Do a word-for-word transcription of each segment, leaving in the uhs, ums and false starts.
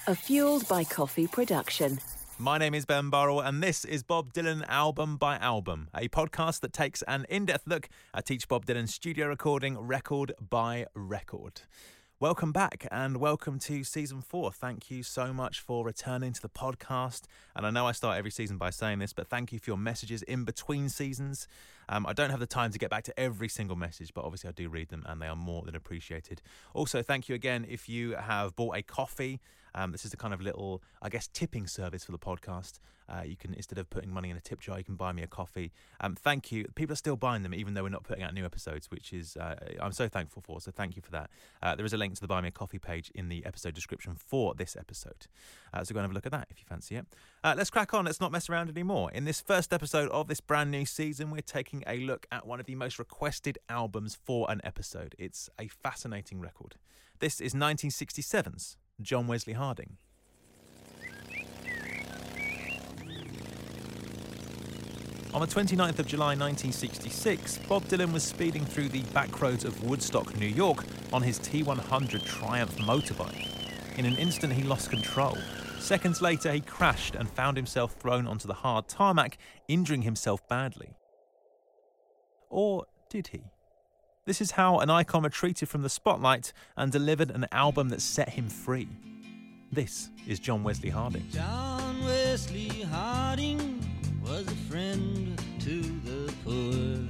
A Fueled by Coffee production. My name is Ben Burrell, and this is Bob Dylan Album by Album, a podcast that takes an in-depth look at each Bob Dylan studio recording, record by record. Welcome back and welcome to season four. Thank you so much for returning to the podcast. And I know I start every season by saying this, but thank you for your messages in between seasons. Um, I don't have the time to get back to every single message, but obviously I do read them and they are more than appreciated. Also, thank you again if you have bought a coffee. Um, this is the kind of little, I guess, tipping service for the podcast. Uh, you can, instead of putting money in a tip jar, you can buy me a coffee. Um, thank you. People are still buying them, even though we're not putting out new episodes, which is uh, I'm so thankful for. So thank you for that. Uh, there is a link to the Buy Me a Coffee page in the episode description for this episode. Uh, so go and have a look at that if you fancy it. Uh, let's crack on. Let's not mess around anymore. In this first episode of this brand new season, we're taking a look at one of the most requested albums for an episode. It's a fascinating record. This is nineteen sixty-seven's John Wesley Harding. On the twenty-ninth of July nineteen sixty-six, Bob Dylan was speeding through the back roads of Woodstock, New York on his T one hundred Triumph motorbike. In an instant he lost control. Seconds later he crashed and found himself thrown onto the hard tarmac, injuring himself badly. Or did he? This is how an icon retreated from the spotlight and delivered an album that set him free. This is John Wesley Harding. John Wesley Harding was a friend to the poor.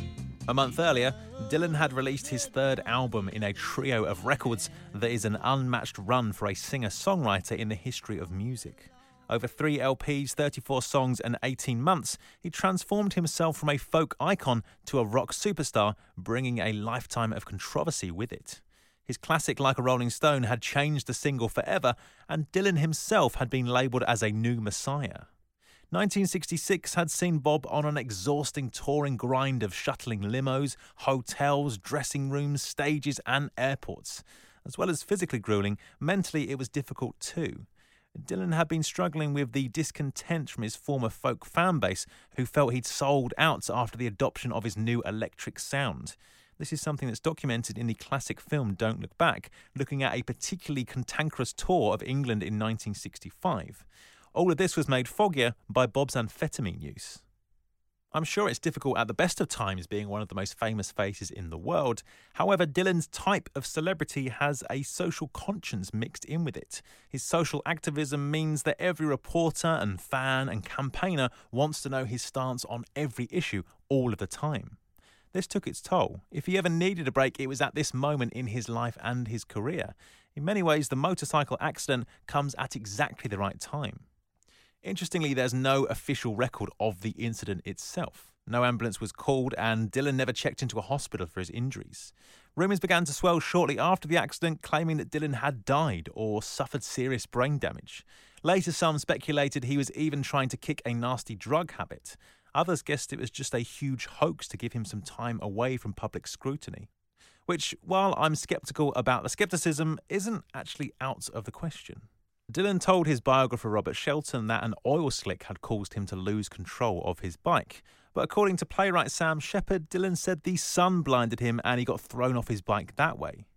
A month earlier, Dylan had released his third album in a trio of records that is an unmatched run for a singer-songwriter in the history of music. Over three L Ps, thirty-four songs and eighteen months, he transformed himself from a folk icon to a rock superstar, bringing a lifetime of controversy with it. His classic Like a Rolling Stone had changed the single forever, and Dylan himself had been labelled as a new messiah. nineteen sixty-six had seen Bob on an exhausting touring grind of shuttling limos, hotels, dressing rooms, stages and airports. As well as physically gruelling, mentally it was difficult too. Dylan had been struggling with the discontent from his former folk fan base, who felt he'd sold out after the adoption of his new electric sound. This is something that's documented in the classic film Don't Look Back, looking at a particularly cantankerous tour of England in nineteen sixty-five. All of this was made foggier by Bob's amphetamine use. I'm sure it's difficult at the best of times being one of the most famous faces in the world. However, Dylan's type of celebrity has a social conscience mixed in with it. His social activism means that every reporter and fan and campaigner wants to know his stance on every issue all of the time. This took its toll. If he ever needed a break, it was at this moment in his life and his career. In many ways, the motorcycle accident comes at exactly the right time. Interestingly, there's no official record of the incident itself. No ambulance was called and Dylan never checked into a hospital for his injuries. Rumours began to swell shortly after the accident, claiming that Dylan had died or suffered serious brain damage. Later, some speculated he was even trying to kick a nasty drug habit. Others guessed it was just a huge hoax to give him some time away from public scrutiny. Which, while I'm sceptical about the scepticism, isn't actually out of the question. Dylan told his biographer Robert Shelton that an oil slick had caused him to lose control of his bike. But according to playwright Sam Shepard, Dylan said the sun blinded him and he got thrown off his bike that way.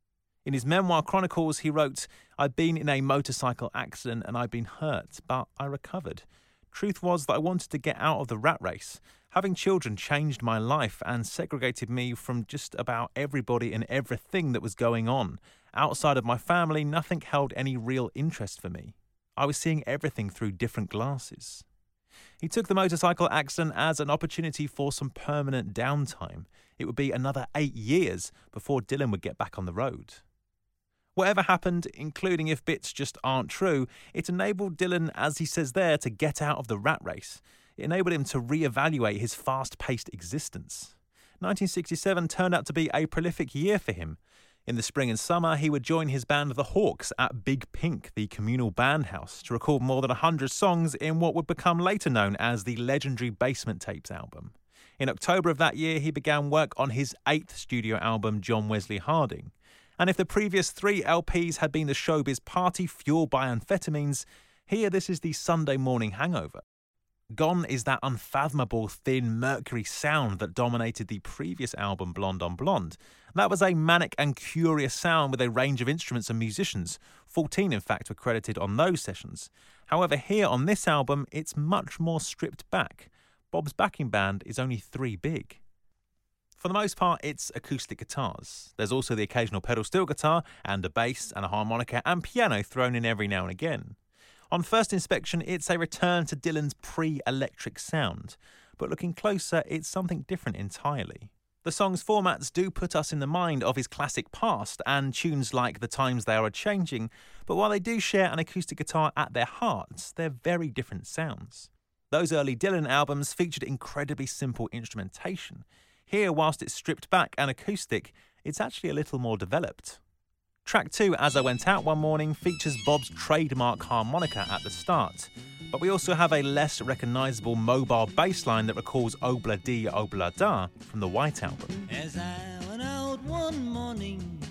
In his memoir chronicles, he wrote, "I'd been in a motorcycle accident and I'd been hurt, but I recovered. Truth was that I wanted to get out of the rat race. Having children changed my life and segregated me from just about everybody and everything that was going on. Outside of my family, nothing held any real interest for me. I was seeing everything through different glasses." He took the motorcycle accident as an opportunity for some permanent downtime. It would be another eight years before Dylan would get back on the road. Whatever happened, including if bits just aren't true, it enabled Dylan, as he says there, to get out of the rat race. It enabled him to reevaluate his fast-paced existence. nineteen sixty-seven turned out to be a prolific year for him. In the spring and summer, he would join his band The Hawks at Big Pink, the communal band house, to record more than one hundred songs in what would become later known as the legendary Basement Tapes album. In October of that year, he began work on his eighth studio album, John Wesley Harding. And if the previous three L Ps had been the showbiz party fueled by amphetamines, here this is the Sunday morning hangover. Gone is that unfathomable, thin, mercury sound that dominated the previous album, Blonde on Blonde, That was a manic and curious sound with a range of instruments and musicians. fourteen, in fact, were credited on those sessions. However, here on this album, it's much more stripped back. Bob's backing band is only three big. For the most part, it's acoustic guitars. There's also the occasional pedal steel guitar and a bass and a harmonica and piano thrown in every now and again. On first inspection, it's a return to Dylan's pre-electric sound, but looking closer, it's something different entirely. The song's formats do put us in the mind of his classic past and tunes like The Times They Are A-Changing, but while they do share an acoustic guitar at their hearts, they're very different sounds. Those early Dylan albums featured incredibly simple instrumentation. Here, whilst it's stripped back and acoustic, it's actually a little more developed. Track two, As I Went Out One Morning, features Bob's trademark harmonica at the start, but we also have a less recognisable mobile bass line that recalls Obla Di Obla Da from the White Album. As I went out one morning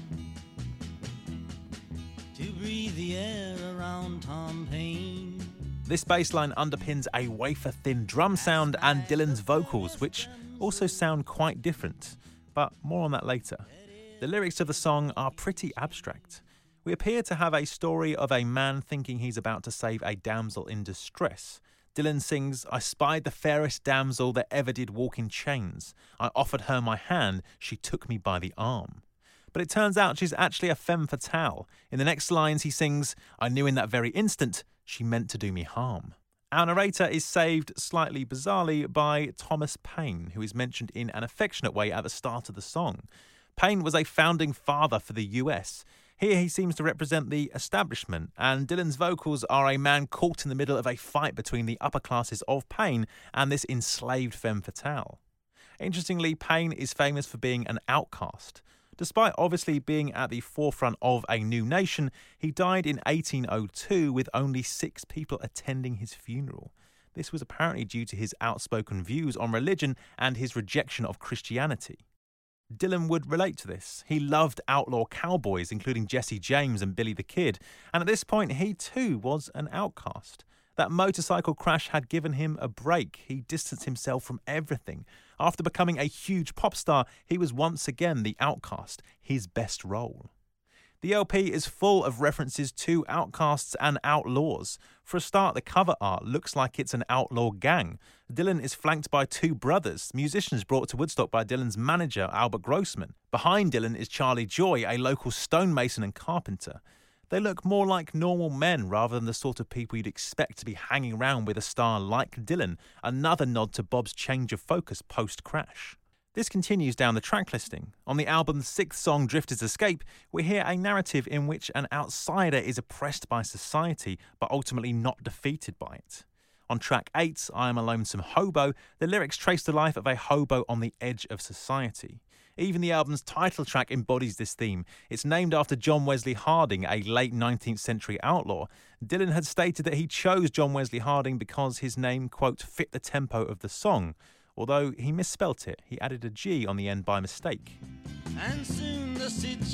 to breathe the air around Tom Paine. This bass line underpins a wafer-thin drum sound and Dylan's vocals, which also sound quite different, but more on that later. The lyrics of the song are pretty abstract. We appear to have a story of a man thinking he's about to save a damsel in distress. Dylan sings, I spied the fairest damsel that ever did walk in chains. I offered her my hand, she took me by the arm. But it turns out she's actually a femme fatale. In the next lines he sings, I knew in that very instant she meant to do me harm. Our narrator is saved, slightly bizarrely, by Thomas Paine, who is mentioned in an affectionate way at the start of the song. Paine was a founding father for the U S. Here he seems to represent the establishment, and Dylan's vocals are a man caught in the middle of a fight between the upper classes of Paine and this enslaved femme fatale. Interestingly, Paine is famous for being an outcast. Despite obviously being at the forefront of a new nation, he died in eighteen oh two with only six people attending his funeral. This was apparently due to his outspoken views on religion and his rejection of Christianity. Dylan would relate to this. He loved outlaw cowboys, including Jesse James and Billy the Kid, and at this point he too was an outcast. That motorcycle crash had given him a break. He distanced himself from everything. After becoming a huge pop star, he was once again the outcast, his best role. The L P is full of references to outcasts and outlaws. For a start, the cover art looks like it's an outlaw gang. Dylan is flanked by two brothers, musicians brought to Woodstock by Dylan's manager, Albert Grossman. Behind Dylan is Charlie Joy, a local stonemason and carpenter. They look more like normal men rather than the sort of people you'd expect to be hanging around with a star like Dylan, another nod to Bob's change of focus post-crash. This continues down the track listing. On the album's sixth song, Drifter's Escape, we hear a narrative in which an outsider is oppressed by society but ultimately not defeated by it. On track eight, I Am a Lonesome Hobo, the lyrics trace the life of a hobo on the edge of society. Even the album's title track embodies this theme. It's named after John Wesley Harding, a late nineteenth century outlaw. Dylan had stated that he chose John Wesley Harding because his name, quote, fit the tempo of the song. Although he misspelt it, he added a G on the end by mistake. And soon the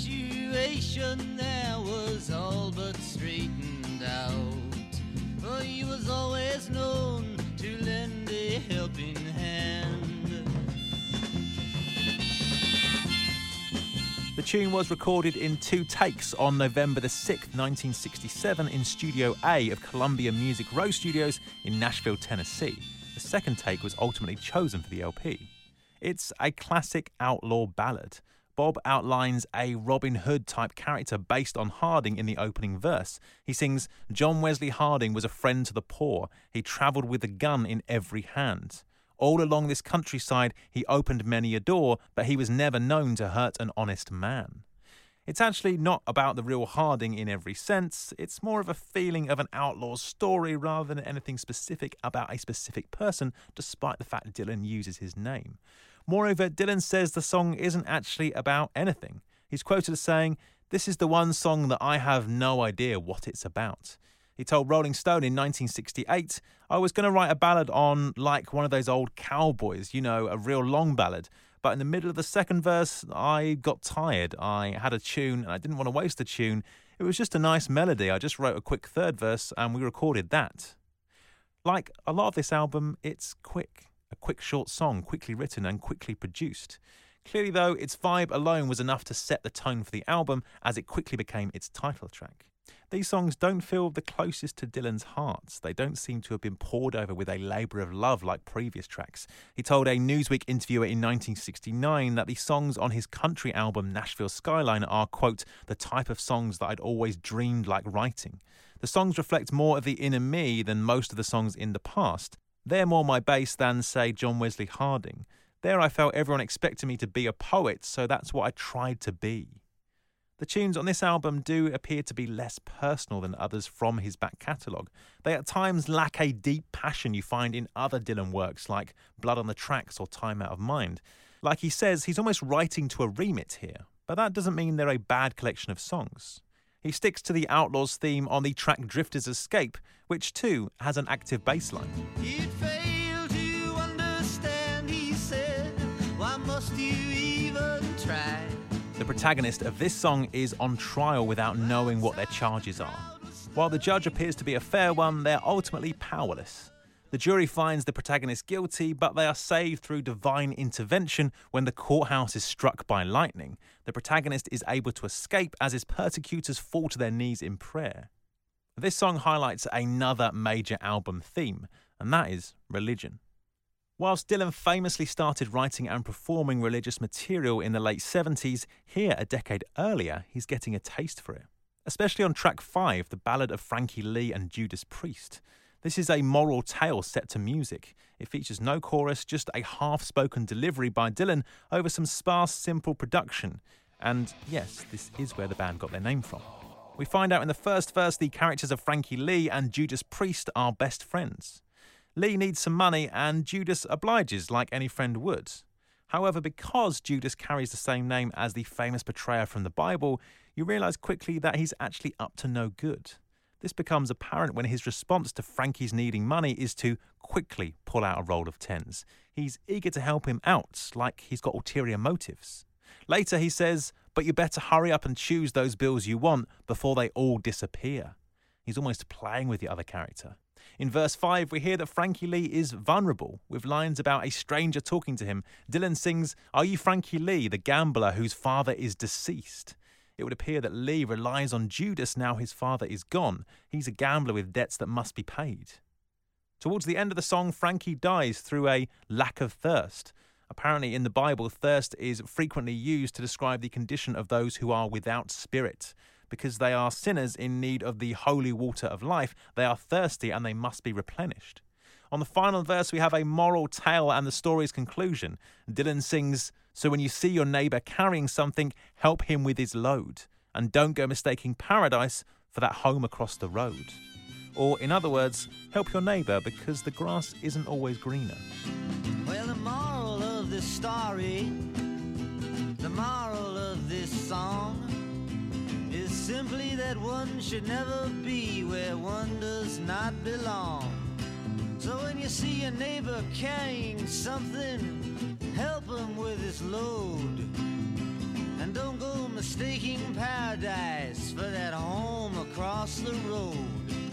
situation there was all but straightened out. For he was always known to lend a helping hand. The tune was recorded in two takes on November the sixth, nineteen sixty-seven in Studio A of Columbia Music Row Studios in Nashville, Tennessee. The second take was ultimately chosen for the L P. It's a classic outlaw ballad. Bob outlines a Robin Hood-type character based on Harding in the opening verse. He sings, John Wesley Harding was a friend to the poor. He travelled with a gun in every hand. All along this countryside, he opened many a door, but he was never known to hurt an honest man. It's actually not about the real Harding in every sense. It's more of a feeling of an outlaw's story rather than anything specific about a specific person, despite the fact Dylan uses his name. Moreover, Dylan says the song isn't actually about anything. He's quoted as saying, "This is the one song that I have no idea what it's about." He told Rolling Stone in nineteen sixty-eight, "I was going to write a ballad on, like, one of those old cowboys, you know, a real long ballad. But in the middle of the second verse, I got tired. I had a tune and I didn't want to waste the tune. It was just a nice melody. I just wrote a quick third verse and we recorded that." Like a lot of this album, it's quick. A quick short song, quickly written and quickly produced. Clearly though, its vibe alone was enough to set the tone for the album as it quickly became its title track. These songs don't feel the closest to Dylan's heart. They don't seem to have been poured over with a labour of love like previous tracks. He told a Newsweek interviewer in nineteen sixty-nine that the songs on his country album Nashville Skyline are, quote, the type of songs that I'd always dreamed like writing. The songs reflect more of the inner me than most of the songs in the past. They're more my base than, say, John Wesley Harding. There I felt everyone expected me to be a poet, so that's what I tried to be. The tunes on this album do appear to be less personal than others from his back catalogue. They at times lack a deep passion you find in other Dylan works like Blood on the Tracks or Time Out of Mind. Like he says, he's almost writing to a remit here, but that doesn't mean they're a bad collection of songs. He sticks to the Outlaws theme on the track Drifter's Escape, which too has an active bass line. You'd fail to understand, he said, why must you even try? The protagonist of this song is on trial without knowing what their charges are. While the judge appears to be a fair one, they're ultimately powerless. The jury finds the protagonist guilty, but they are saved through divine intervention when the courthouse is struck by lightning. The protagonist is able to escape as his persecutors fall to their knees in prayer. This song highlights another major album theme, and that is religion. Whilst Dylan famously started writing and performing religious material in the late seventies, here a decade earlier he's getting a taste for it. Especially on track five, the ballad of Frankie Lee and Judas Priest. This is a moral tale set to music. It features no chorus, just a half-spoken delivery by Dylan over some sparse, simple production. And yes, this is where the band got their name from. We find out in the first verse the characters of Frankie Lee and Judas Priest are best friends. Lee needs some money and Judas obliges like any friend would. However, because Judas carries the same name as the famous betrayer from the Bible, you realise quickly that he's actually up to no good. This becomes apparent when his response to Frankie's needing money is to quickly pull out a roll of tens. He's eager to help him out, like he's got ulterior motives. Later he says, but you better hurry up and choose those bills you want before they all disappear. He's almost playing with the other character. In verse five, we hear that Frankie Lee is vulnerable, with lines about a stranger talking to him. Dylan sings, "Are you Frankie Lee, the gambler whose father is deceased?" It would appear that Lee relies on Judas now his father is gone. He's a gambler with debts that must be paid. Towards the end of the song, Frankie dies through a lack of thirst. Apparently in the Bible, thirst is frequently used to describe the condition of those who are without spirit. Because they are sinners in need of the holy water of life, they are thirsty and they must be replenished. On the final verse, we have a moral tale and the story's conclusion. Dylan sings, "So when you see your neighbour carrying something, help him with his load. And don't go mistaking paradise for that home across the road." Or, in other words, help your neighbour because the grass isn't always greener. Well, the moral of this story, the moral of this song, is simply that one should never be where one does not belong. So when you see your neighbor carrying something, help him with his load. And don't go mistaking paradise for that home across the road.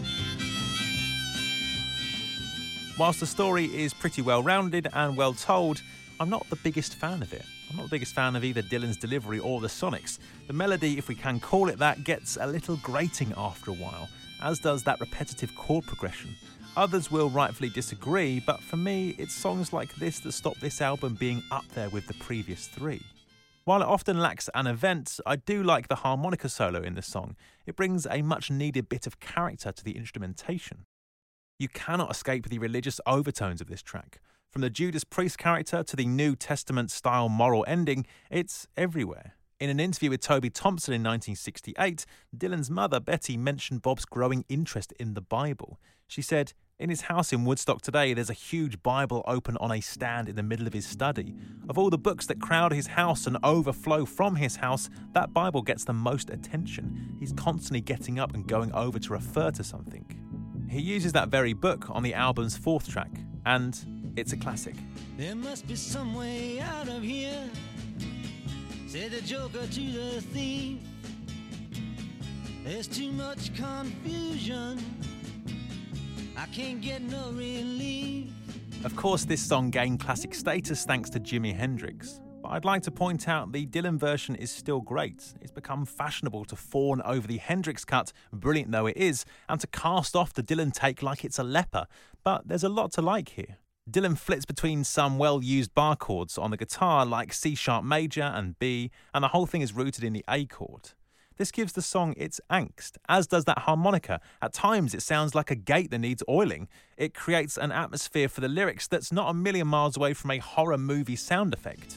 Whilst the story is pretty well rounded and well told, I'm not the biggest fan of it. I'm not the biggest fan of either Dylan's delivery or the sonics. The melody, if we can call it that, gets a little grating after a while, as does that repetitive chord progression. Others will rightfully disagree, but for me, it's songs like this that stop this album being up there with the previous three. While it often lacks an event, I do like the harmonica solo in the song. It brings a much needed bit of character to the instrumentation. You cannot escape the religious overtones of this track. From the Judas Priest character to the New Testament-style moral ending, it's everywhere. In an interview with Toby Thompson in nineteen sixty-eight, Dylan's mother, Betty, mentioned Bob's growing interest in the Bible. She said, "In his house in Woodstock today, there's a huge Bible open on a stand in the middle of his study. Of all the books that crowd his house and overflow from his house, that Bible gets the most attention. He's constantly getting up and going over to refer to something." He uses that very book on the album's fourth track, and it's a classic. There must be some way out of here, said the joker to the thief. There's too much confusion, I can't get no relief. Of course, this song gained classic status thanks to Jimi Hendrix. But I'd like to point out the Dylan version is still great. It's become fashionable to fawn over the Hendrix cut, brilliant though it is, and to cast off the Dylan take like it's a leper. But there's a lot to like here. Dylan flits between some well-used bar chords on the guitar like C sharp major and B, and the whole thing is rooted in the A chord. This gives the song its angst, as does that harmonica. At times it sounds like a gate that needs oiling. It creates an atmosphere for the lyrics that's not a million miles away from a horror movie sound effect.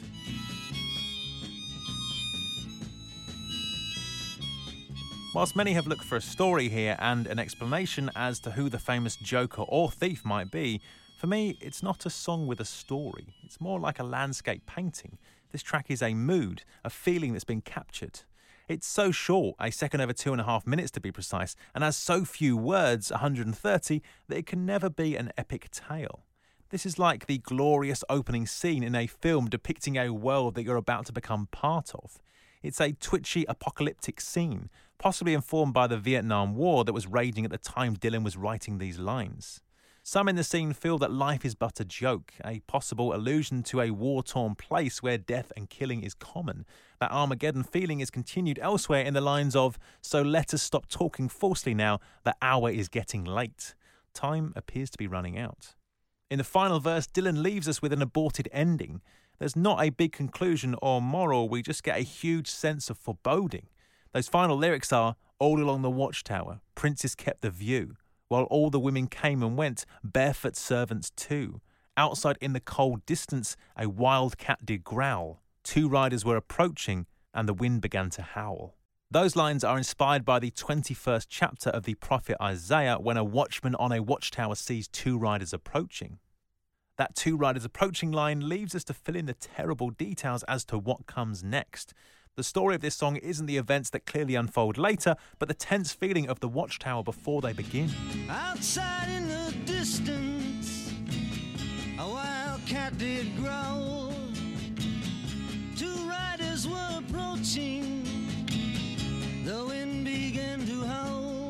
Whilst many have looked for a story here and an explanation as to who the famous Joker or thief might be, for me, it's not a song with a story. It's more like a landscape painting. This track is a mood, a feeling that's been captured. It's so short, a second over two and a half minutes to be precise, and has so few words, one hundred thirty, that it can never be an epic tale. This is like the glorious opening scene in a film depicting a world that you're about to become part of. It's a twitchy, apocalyptic scene, possibly informed by the Vietnam War that was raging at the time Dylan was writing these lines. Some in the scene feel that life is but a joke, a possible allusion to a war-torn place where death and killing is common. That Armageddon feeling is continued elsewhere in the lines of, "So let us stop talking falsely now, the hour is getting late." Time appears to be running out. In the final verse, Dylan leaves us with an aborted ending. There's not a big conclusion or moral, we just get a huge sense of foreboding. Those final lyrics are, "All along the watchtower, princes kept the view. While all the women came and went, barefoot servants too. Outside in the cold distance, a wild cat did growl. Two riders were approaching, and the wind began to howl." Those lines are inspired by the twenty-first chapter of the prophet Isaiah, when a watchman on a watchtower sees two riders approaching. That two riders approaching line leaves us to fill in the terrible details as to what comes next. The story of this song isn't the events that clearly unfold later, but the tense feeling of the watchtower before they begin. Outside in the distance, a wild cat did growl. Two riders were approaching, the wind began to howl.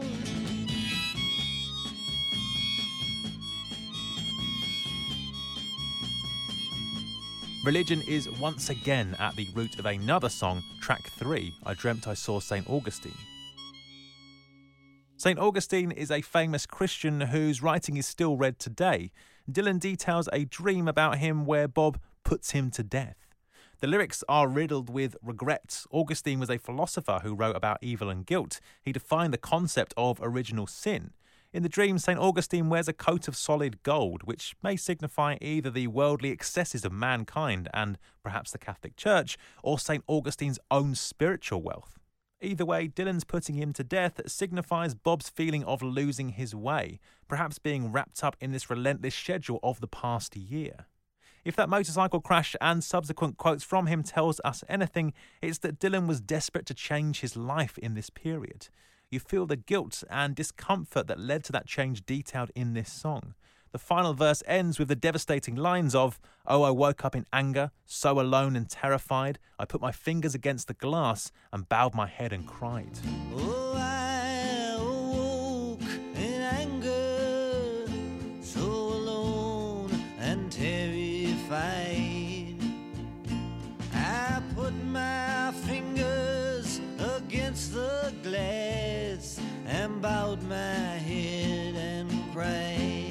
Religion is once again at the root of another song, track three, I Dreamt I Saw Saint Augustine. Saint Augustine is a famous Christian whose writing is still read today. Dylan details a dream about him where Bob puts him to death. The lyrics are riddled with regret. Augustine was a philosopher who wrote about evil and guilt. He defined the concept of original sin. In the dream, Saint Augustine wears a coat of solid gold, which may signify either the worldly excesses of mankind and perhaps the Catholic Church, or Saint Augustine's own spiritual wealth. Either way, Dylan's putting him to death signifies Bob's feeling of losing his way, perhaps being wrapped up in this relentless schedule of the past year. If that motorcycle crash and subsequent quotes from him tells us anything, it's that Dylan was desperate to change his life in this period. You feel the guilt and discomfort that led to that change detailed in this song. The final verse ends with the devastating lines of, "Oh, I woke up in anger, so alone and terrified. I put my fingers against the glass and bowed my head and cried." Oh, I awoke in anger, so alone and terrified. I put my fingers against the glass and bowed my head and cried.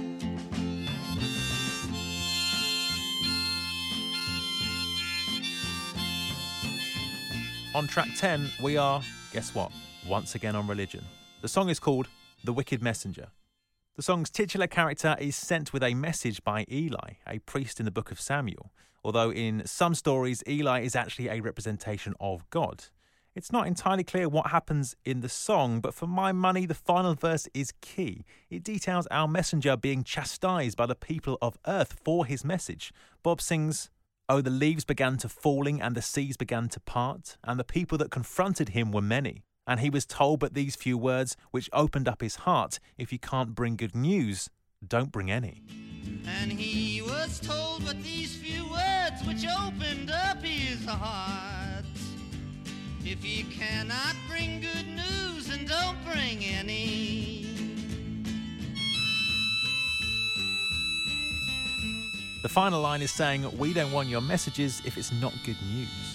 On track ten, we are, guess what, once again on religion. The song is called The Wicked Messenger. The song's titular character is sent with a message by Eli, a priest in the book of Samuel, although in some stories Eli is actually a representation of God. It's not entirely clear what happens in the song, but for my money, the final verse is key. It details our messenger being chastised by the people of earth for his message. Bob sings, "Oh, the leaves began to falling and the seas began to part, and the people that confronted him were many. And he was told but these few words, which opened up his heart. If you can't bring good news, don't bring any." And he was told but these few words, which opened up his heart. If you cannot bring good news, then don't bring any. The final line is saying, "We don't want your messages if it's not good news."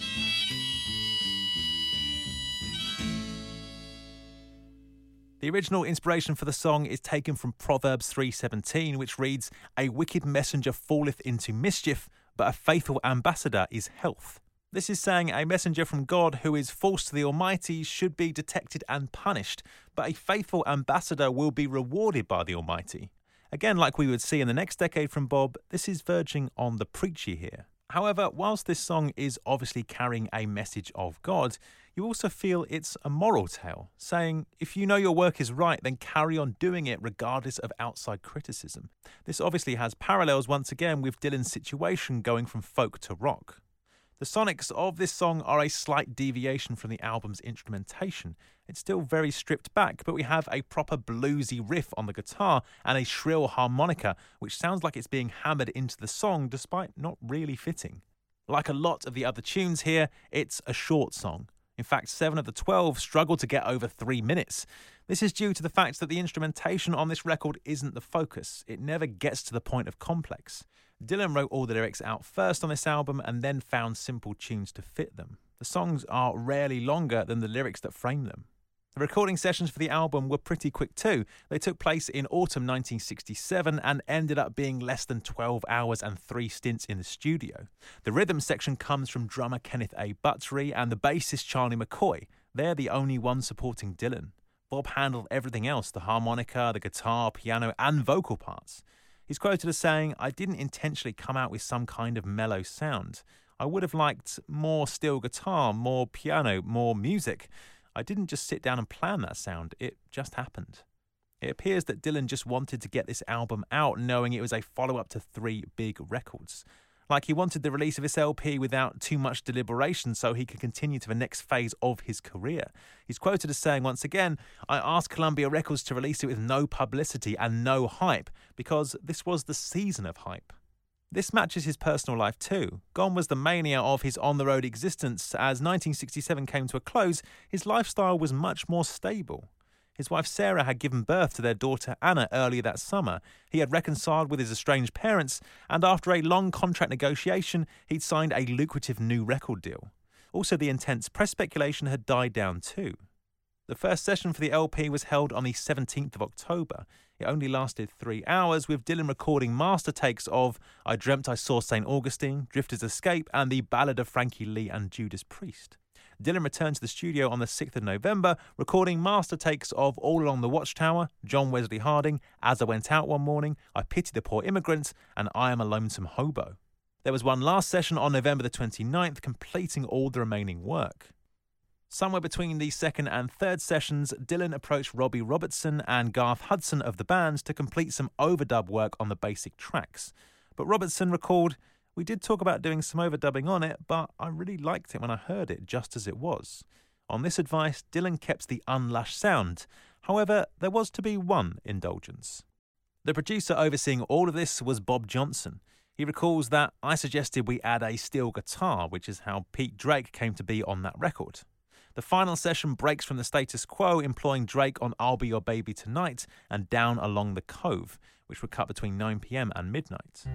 The original inspiration for the song is taken from Proverbs three seventeen, which reads, "A wicked messenger falleth into mischief, but a faithful ambassador is health." This is saying a messenger from God who is false to the Almighty should be detected and punished, but a faithful ambassador will be rewarded by the Almighty. Again, like we would see in the next decade from Bob, this is verging on the preachy here. However, whilst this song is obviously carrying a message of God, you also feel it's a moral tale, saying, if you know your work is right, then carry on doing it regardless of outside criticism. This obviously has parallels once again with Dylan's situation going from folk to rock. The sonics of this song are a slight deviation from the album's instrumentation. It's still very stripped back, but we have a proper bluesy riff on the guitar and a shrill harmonica, which sounds like it's being hammered into the song despite not really fitting. Like a lot of the other tunes here, it's a short song. In fact, seven of the twelve struggle to get over three minutes. This is due to the fact that the instrumentation on this record isn't the focus. It never gets to the point of complex. Dylan wrote all the lyrics out first on this album and then found simple tunes to fit them. The songs are rarely longer than the lyrics that frame them. The recording sessions for the album were pretty quick too. They took place in autumn nineteen sixty-seven and ended up being less than twelve hours and three stints in the studio. The rhythm section comes from drummer Kenneth A. Buttery and the bassist Charlie McCoy. They're the only ones supporting Dylan. Bob handled everything else, the harmonica, the guitar, piano and vocal parts. He's quoted as saying, "I didn't intentionally come out with some kind of mellow sound. I would have liked more steel guitar, more piano, more music. I didn't just sit down and plan that sound, it just happened." It appears that Dylan just wanted to get this album out knowing it was a follow-up to three big records. Like he wanted the release of this L P without too much deliberation so he could continue to the next phase of his career. He's quoted as saying once again, "I asked Columbia Records to release it with no publicity and no hype because this was the season of hype." This matches his personal life too. Gone was the mania of his on-the-road existence. As nineteen sixty-seven came to a close, his lifestyle was much more stable. His wife Sarah had given birth to their daughter Anna earlier that summer. He had reconciled with his estranged parents, and after a long contract negotiation, he'd signed a lucrative new record deal. Also, the intense press speculation had died down too. The first session for the L P was held on the seventeenth of October. It only lasted three hours, with Dylan recording master takes of "I Dreamt I Saw Saint Augustine," "Drifter's Escape," and the Ballad of Frankie Lee and Judas Priest. Dylan returned to the studio on the sixth of November, recording master takes of "All Along the Watchtower," John Wesley Harding, "As I Went Out One Morning," "I Pity the Poor Immigrant," and "I Am a Lonesome Hobo." There was one last session on November the twenty-ninth, completing all the remaining work. Somewhere between the second and third sessions, Dylan approached Robbie Robertson and Garth Hudson of the band to complete some overdub work on the basic tracks. But Robertson recalled, "We did talk about doing some overdubbing on it, but I really liked it when I heard it just as it was." On this advice, Dylan kept the unlushed sound. However, there was to be one indulgence. The producer overseeing all of this was Bob Johnson. He recalls that, "I suggested we add a steel guitar, which is how Pete Drake came to be on that record." The final session breaks from the status quo, employing Drake on "I'll Be Your Baby Tonight" and "Down Along the Cove," which were cut between nine p.m. and midnight.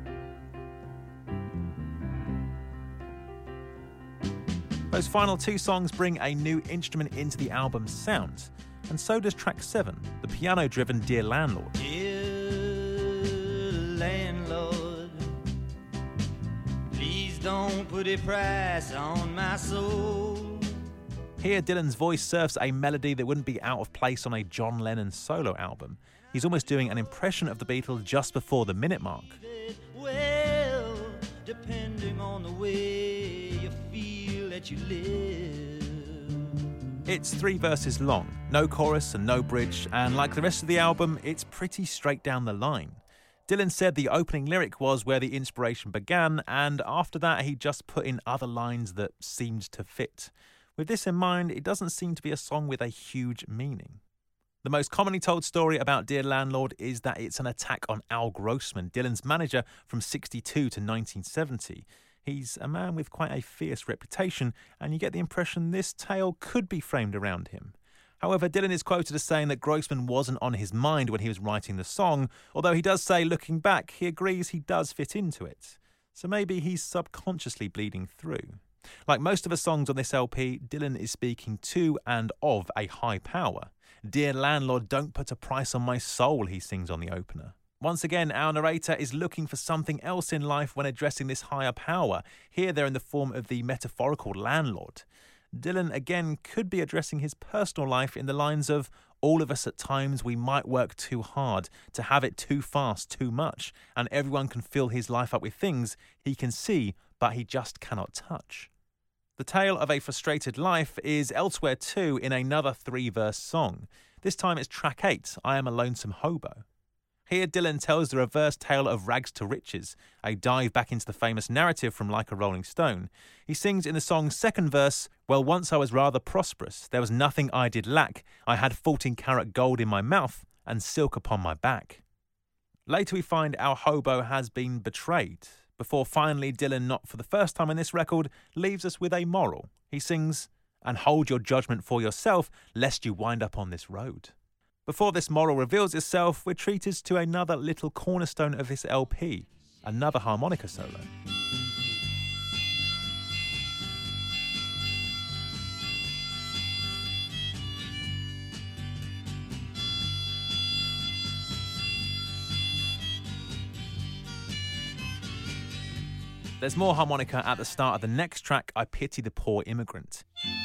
Those final two songs bring a new instrument into the album's sound, and so does track seven, the piano-driven "Dear Landlord." Dear landlord, please don't put a price on my soul. Here, Dylan's voice surfs a melody that wouldn't be out of place on a John Lennon solo album. He's almost doing an impression of the Beatles just before the minute mark. Well, depending on the way you feel that you live. It's three verses long, no chorus and no bridge, and like the rest of the album, it's pretty straight down the line. Dylan said the opening lyric was where the inspiration began, and after that he just put in other lines that seemed to fit. With this in mind, it doesn't seem to be a song with a huge meaning. The most commonly told story about Dear Landlord is that it's an attack on Al Grossman, Dylan's manager from sixty-two to nineteen seventy. He's a man with quite a fierce reputation, and you get the impression this tale could be framed around him. However, Dylan is quoted as saying that Grossman wasn't on his mind when he was writing the song, although he does say, looking back, he agrees he does fit into it. So maybe he's subconsciously bleeding through. Like most of the songs on this L P, Dylan is speaking to and of a high power. "Dear landlord, don't put a price on my soul," he sings on the opener. Once again, our narrator is looking for something else in life when addressing this higher power. Here they're in the form of the metaphorical landlord. Dylan again could be addressing his personal life in the lines of, "All of us at times we might work too hard, to have it too fast, too much, and everyone can fill his life up with things he can see but he just cannot touch." The tale of a frustrated life is elsewhere too in another three-verse song. This time it's track eight, "I Am a Lonesome Hobo." Here Dylan tells the reverse tale of rags to riches, a dive back into the famous narrative from Like a Rolling Stone. He sings in the song's second verse, "Well, once I was rather prosperous. There was nothing I did lack. I had fourteen karat gold in my mouth and silk upon my back." Later we find our hobo has been betrayed, before finally Dylan, not for the first time on this record, leaves us with a moral. He sings, "And hold your judgment for yourself, lest you wind up on this road." Before this moral reveals itself, we're treated to another little cornerstone of this L P, another harmonica solo. There's more harmonica at the start of the next track, "I Pity the Poor Immigrant."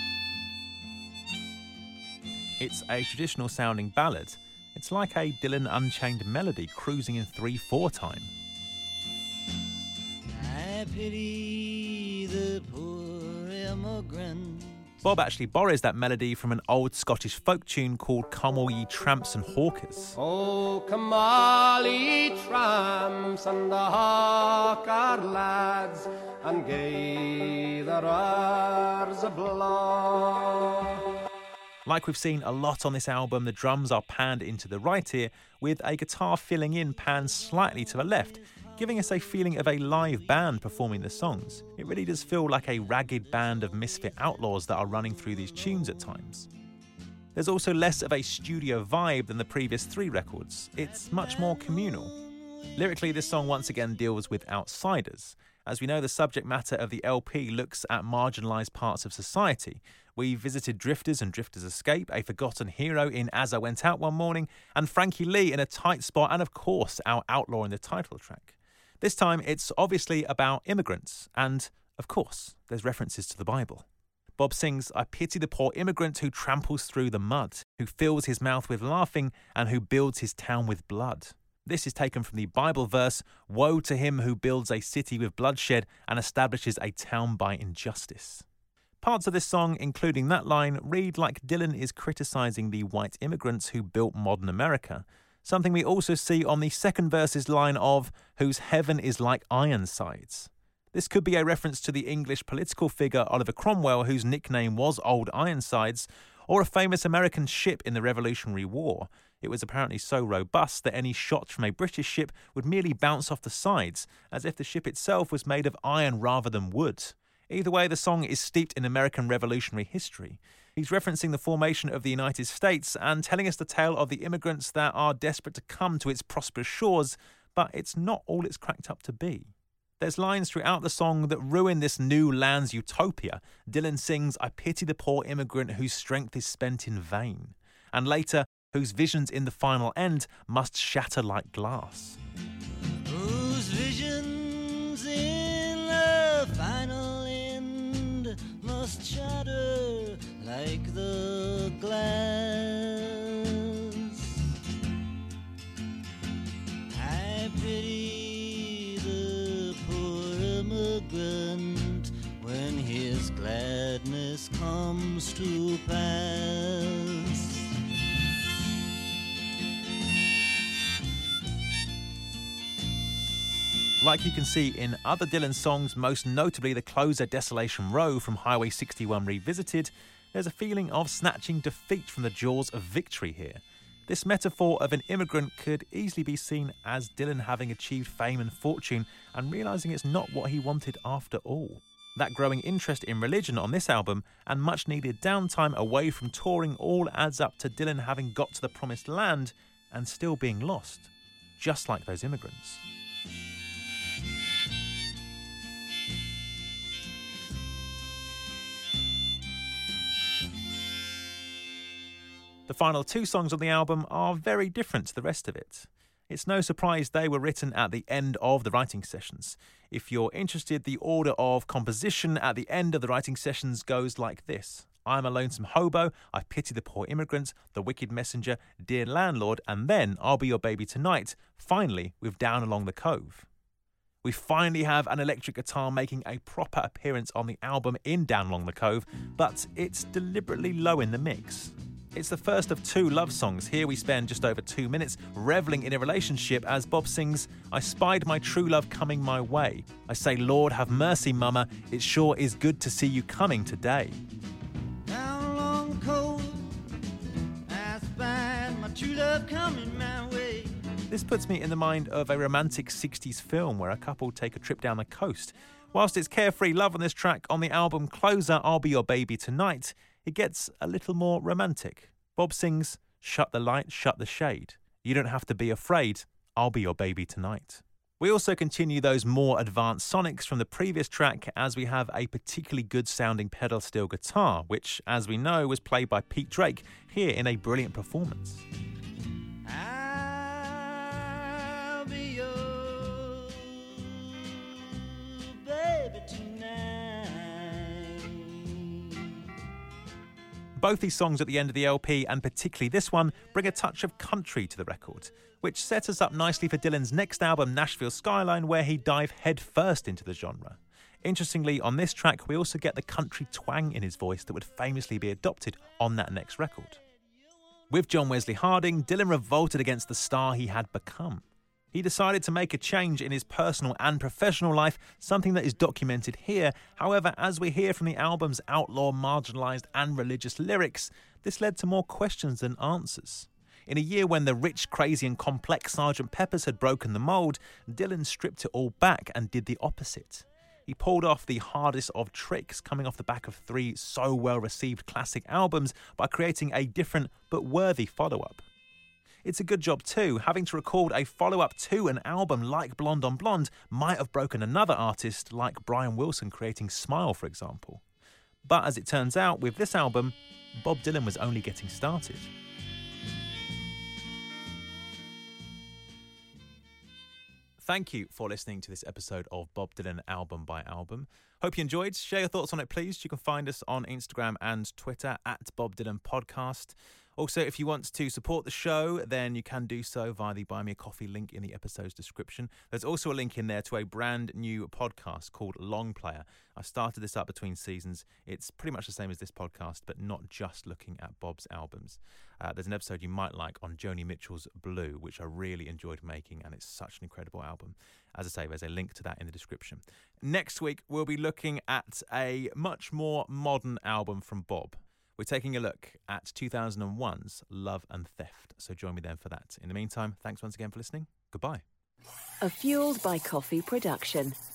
It's a traditional sounding ballad. It's like a Dylan Unchained melody cruising in three four time. I pity the poor immigrant. Bob actually borrows that melody from an old Scottish folk tune called "Come All Ye Tramps and Hawkers." Oh, come all ye tramps and the hawker lads, and gie the rars a blow. Like we've seen a lot on this album, the drums are panned into the right ear, with a guitar filling in panned slightly to the left, giving us a feeling of a live band performing the songs. It really does feel like a ragged band of misfit outlaws that are running through these tunes at times. There's also less of a studio vibe than the previous three records. It's much more communal. Lyrically, this song once again deals with outsiders. As we know, the subject matter of the L P looks at marginalised parts of society. We visited Drifters and Drifters Escape, a forgotten hero in As I Went Out One Morning, and Frankie Lee in A Tight Spot, and of course, our outlaw in the title track. This time, it's obviously about immigrants, and of course, there's references to the Bible. Bob sings, "I pity the poor immigrant who tramples through the mud, who fills his mouth with laughing, and who builds his town with blood." This is taken from the Bible verse, "Woe to him who builds a city with bloodshed and establishes a town by injustice." Parts of this song, including that line, read like Dylan is criticising the white immigrants who built modern America, something we also see on the second verse's line of, "Whose heaven is like Ironsides." This could be a reference to the English political figure Oliver Cromwell, whose nickname was Old Ironsides, or a famous American ship in the Revolutionary War. It was apparently so robust that any shot from a British ship would merely bounce off the sides, as if the ship itself was made of iron rather than wood. Either way, the song is steeped in American Revolutionary history. He's referencing the formation of the United States and telling us the tale of the immigrants that are desperate to come to its prosperous shores, but it's not all it's cracked up to be. There's lines throughout the song that ruin this new land's utopia. Dylan sings, "I pity the poor immigrant whose strength is spent in vain," and later, "whose visions in the final end must shatter like glass." Whose visions in the final end must shatter like the glass. I pity the poor immigrant when his gladness comes to pass. Like you can see in other Dylan songs, most notably the closer Desolation Row from Highway sixty-one Revisited, there's a feeling of snatching defeat from the jaws of victory here. This metaphor of an immigrant could easily be seen as Dylan having achieved fame and fortune and realising it's not what he wanted after all. That growing interest in religion on this album and much needed downtime away from touring all adds up to Dylan having got to the promised land and still being lost, just like those immigrants. The final two songs on the album are very different to the rest of it. It's no surprise they were written at the end of the writing sessions. If you're interested, the order of composition at the end of the writing sessions goes like this. I'm a Lonesome Hobo, I Pity the Poor Immigrant, The Wicked Messenger, Dear Landlord, and then I'll Be Your Baby Tonight, finally with Down Along the Cove. We finally have an electric guitar making a proper appearance on the album in Down Along the Cove, but it's deliberately low in the mix. It's the first of two love songs. Here we spend just over two minutes revelling in a relationship as Bob sings, I spied my true love coming my way. I say, Lord, have mercy, mama. It sure is good to see you coming today. Down along the cove, I spied my true love coming my way. This puts me in the mind of a romantic sixties film where a couple take a trip down the coast. Whilst it's carefree love on this track, on the album closer, I'll Be Your Baby Tonight, it gets a little more romantic. Bob sings, shut the light, shut the shade. You don't have to be afraid, I'll be your baby tonight. We also continue those more advanced sonics from the previous track as we have a particularly good sounding pedal steel guitar, which, as we know, was played by Pete Drake, here in a brilliant performance. I'll be your baby tonight. Both these songs at the end of the L P, and particularly this one, bring a touch of country to the record, which sets us up nicely for Dylan's next album, Nashville Skyline, where he dive headfirst into the genre. Interestingly, on this track, we also get the country twang in his voice that would famously be adopted on that next record. With John Wesley Harding, Dylan revolted against the star he had become. He decided to make a change in his personal and professional life, something that is documented here. However, as we hear from the album's outlaw, marginalised and religious lyrics, this led to more questions than answers. In a year when the rich, crazy and complex Sergeant Pepper's had broken the mould, Dylan stripped it all back and did the opposite. He pulled off the hardest of tricks, coming off the back of three so well-received classic albums by creating a different but worthy follow-up. It's a good job too. Having to record a follow-up to an album like Blonde on Blonde might have broken another artist like Brian Wilson creating Smile, for example. But as it turns out, with this album, Bob Dylan was only getting started. Thank you for listening to this episode of Bob Dylan Album by Album. Hope you enjoyed. Share your thoughts on it, please. You can find us on Instagram and Twitter at Bob Dylan Podcast. Also, if you want to support the show, then you can do so via the Buy Me a Coffee link in the episode's description. There's also a link in there to a brand new podcast called Long Player. I started this up between seasons. It's pretty much the same as this podcast, but not just looking at Bob's albums. Uh, there's an episode you might like on Joni Mitchell's Blue, which I really enjoyed making, and it's such an incredible album. As I say, there's a link to that in the description. Next week, we'll be looking at a much more modern album from Bob. We're taking a look at two thousand one's Love and Theft, so join me then for that. In the meantime, thanks once again for listening. Goodbye. A Fueled by Coffee production.